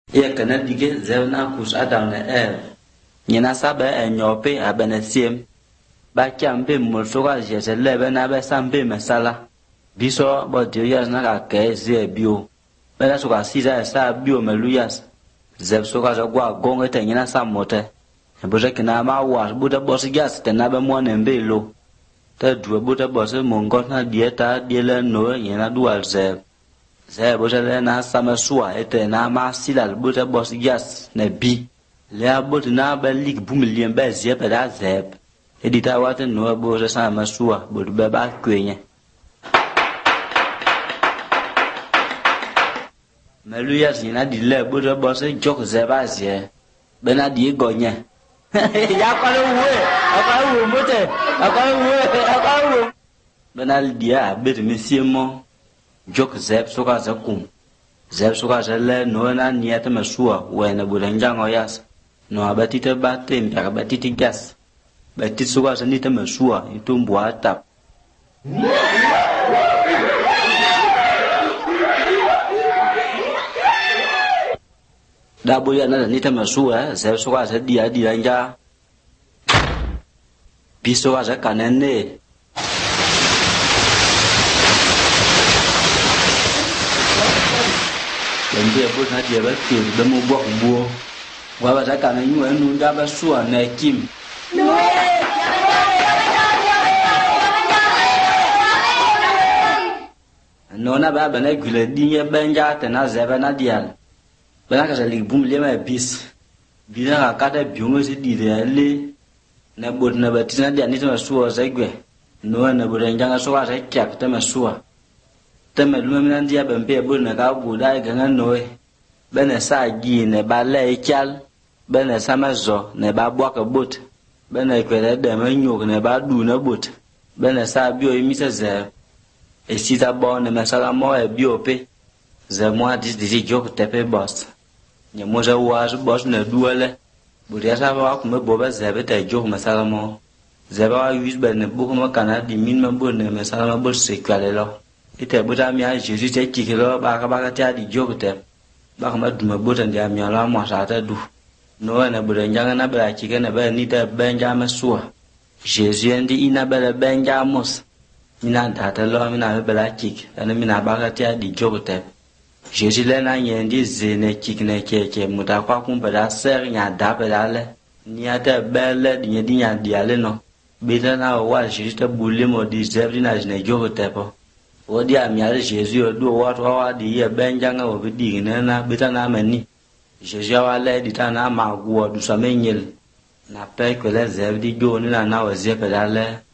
Ye kana dige zevna kus Adam na Eve. Nyina sabe enyope abenesiem. Ba kyambe mulsoga jesele bena be sambe mesala. Biso bo dias na ka keze bio. Bela soga siza sa bio meluyas. Zev soga jagwa gonge te nyina samote. Boje kina ma wa buda bosigas te na be mo nembelo. Te duwe buda bose mongot na dieta diele no nyina dual zev. Zev boje le na samasua ete na ma silal buda bosigas ne bi. Le bote na be lik bumilien be zep da zev. Edita wate no boje samasua bodu be ba kwenye. Meluyas nyina dile buda bose jok zebazie. Bena di gonye. Ya kalau mote. Benal dia bet mesiemo jok zeb soka zakum. Zeb soka zele no na niata mesua wena budanjango yas. No abatite batem ya abatite gas. Batit soka sanita mesua itumbu atap. Dabo ya na nita mesua zeb soka zadia diranja. Biso aja kanene. Dia pun nak dia betul, demu buat buah. Wabah cakap nak nyuai nunda basuan nak kim. Nona ba bana gula dinya banja tena zebana dial. Bana kasali bum lema bis. Bila kata biungo si direle. Na bod na batina dia ni tama suwa zaigwe. No na burenjanga suwa zaikyak tama suwa. Tama lumina dia bempe bod na ka buda ganga noe. Bene sa gi ne ba le chal. Bene samazo ne ba bwaka bot. Bene kwele de menyok ne ba du na bot. Bene sa bio imisa ze. E sita bon ne masala mo e bio pe. Ze mo disi jok tepe boss. Nye moja waj boss ne duale. Buria saba wa kuma boba zebe ta jok masala mo. Zebe wa yus be ne buku mo kana di min ma bo ne masala ma bo se kwale lo. Ite buta mi a Jésus te kikilo ba ka ta di jok te. Ba ma du ma bo tan dia mi ala mo sa ta du. No na buda njanga na bela kike na be ni te benja masua. Jésus ndi ina bela benja mos. Mina data lo mina bela kik. Ana mina ba ka ta di jok te. Jésus le na yendi zene kikne keke muta kwa kumbada ser nya dabele ni ata bele di nya diale no beta na wa Jésus te bule mo di zebri na jine jogo tepo odi amiale Jésus do watu wa di ye benjanga wo bidi na beta na meni Jésus wa le di ta na magwo du samenyel na pe kwele zebri do ni na wa zepedale